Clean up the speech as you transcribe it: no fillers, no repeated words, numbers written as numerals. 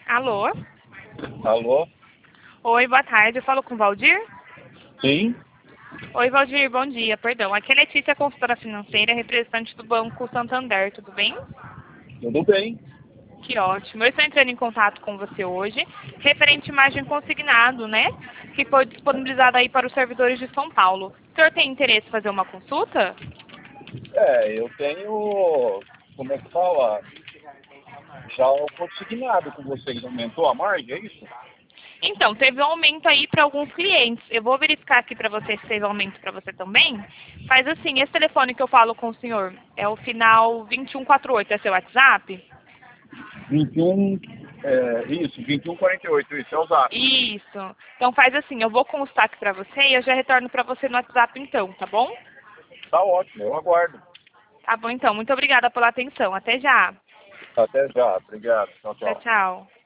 Alô? Alô? Oi, boa tarde. Eu falo com o Valdir? Sim? Oi, Valdir, bom dia. Perdão. Aqui é Letícia, consultora financeira, representante do Banco Santander. Tudo bem? Tudo bem? Que ótimo. Eu estou entrando em contato com você hoje, referente à imagem consignado, né? Que foi disponibilizada aí para os servidores de São Paulo. O senhor tem interesse em fazer uma consulta? Eu tenho, como é que fala? Já o consignado com vocês. Aumentou a margem, é isso? Então, teve um aumento aí para alguns clientes. Eu vou verificar aqui para você se teve aumento para você também. Faz assim, esse telefone que eu falo com o senhor é o final 2148, é seu WhatsApp? 21, isso, 21,48, isso é o zap. Isso. Então faz assim, eu vou constar aqui para você e eu já retorno para você no WhatsApp então, tá bom? Tá ótimo, eu aguardo. Tá bom então, muito obrigada pela atenção. Até já. Até já, obrigado. Tchau, Tchau, tchau. tchau.